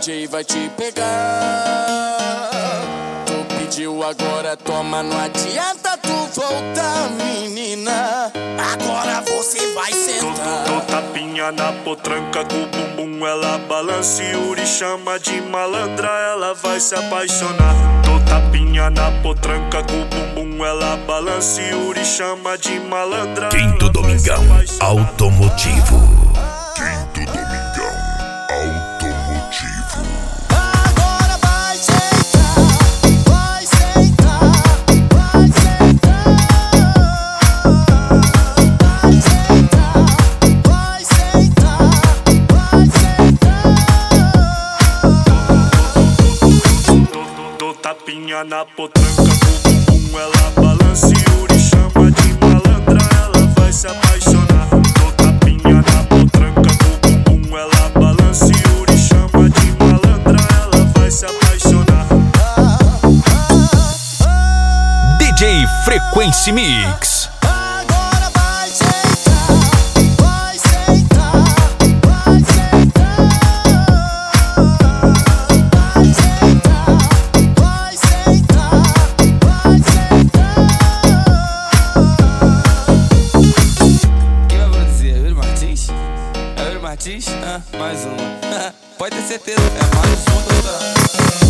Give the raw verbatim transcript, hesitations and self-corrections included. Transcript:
J vai te pegar. Tu pediu agora, toma, não adianta tu voltar, menina. Agora você vai sentar. Dou tapinha na potranca com o bumbum, ela balança e Yuri chama de malandra, ela vai se apaixonar. Dou tapinha na potranca com o bumbum, ela balança e Yuri chama de malandra. Quinto Domingão Automotivo. Quinto Domingão Automotivo. Agora vai sentar, vai sentar, vai sentar, vai sentar, vai sentar, vai sentar. Dou tapinha na potranca com o bumbum, ela balança e Yuri chama de malandra, ela vai se apaixonar. Dou tapinha na potranca com o bumbum, ela balança e Yuri chama de malandra, ela vai se apaixonar. D J Frequency Mix. Agora vai sentar, vai sentar, vai sentar, vai sentar, vai sentar, vai sentar. Quem vai produzir? É o Yuri Martins? É o Yuri Martins? Ah, mais um. Pode ter certeza, é mais um doutorado.